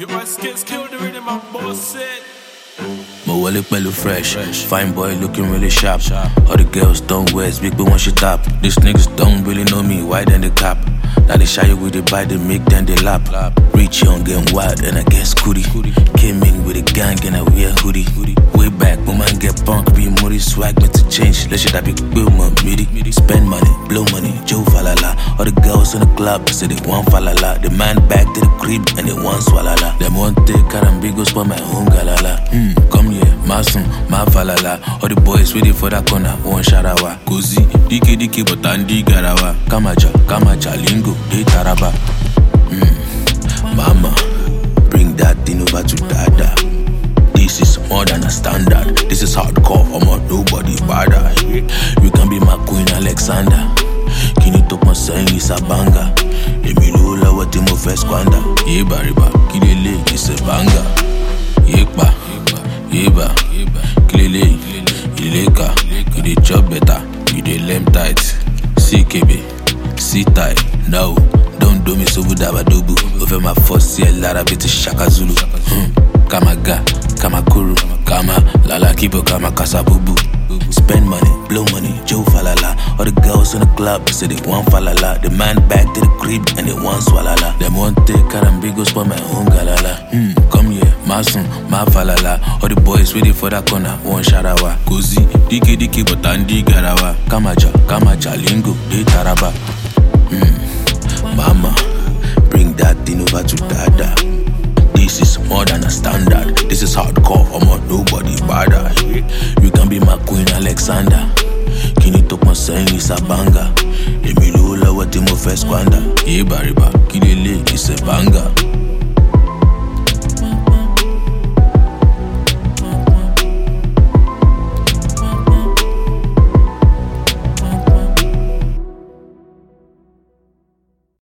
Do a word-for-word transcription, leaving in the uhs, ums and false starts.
boy skills kill the rhythm and bullshit. My wallet belly fresh. Fine boy looking really sharp. All the girls don't wear big but when she tap. These niggas don't really know me, why then they cap? Now they shy with the bite, they make then they lap. Rich young and wild and I get scooty. Came in with a gang and I wear hoodie. Way back when man get punk, be moody swag me to change. Let shit that big bill man midi. Spend money, blow money, Joe falala. All the girls in the club say they want falala. The man back to the crib and they want swalala. Them want take carambigos for my home galala. Hmm, come here, my son, my falala. All the boys waiting for that corner, one sharawa. Kozi, diki diki but andi garawa. Kamaja, kamaja, lingo, hey taraba. Hmm, mama, bring that thing over to dada. This is more than a standard. This is hardcore, I'm on nobody bother. You can be my queen Alexander. Kinito my saying is a banger. Emilula what you move first squander. Yeba riba, kilele is a banger. Yeba, yeba, kilele, ileka. You dey chop better, you dey lem tight. C K B, C tight. No, don't do me so budaba dubu. Over my first year, Lara bit Shaka Zulu. Hmm. Kamaga, Kamakuru, Kama, Lala Kibo, Kama Kasabubu. Spend money, blow money, Joe falala. All the girls in the club say they want falala. The man back to the crib and they want swalala. Them want take carambigos for my home galala. Hmm, come here, my son, my falala. All the boys waiting for that corner, one sharawa. Kozi, diki diki but andi garawa. Kamaja, kamaja, lingo, hey taraba. Hmm, mama, bring that thing over to dada. This is more than a standard. This is hardcore, I'm on nobody bother. You can be my queen Alexander. Kinito my saying is a banger. Emilula what you move first squander. Yeba riba, kilele is a banger.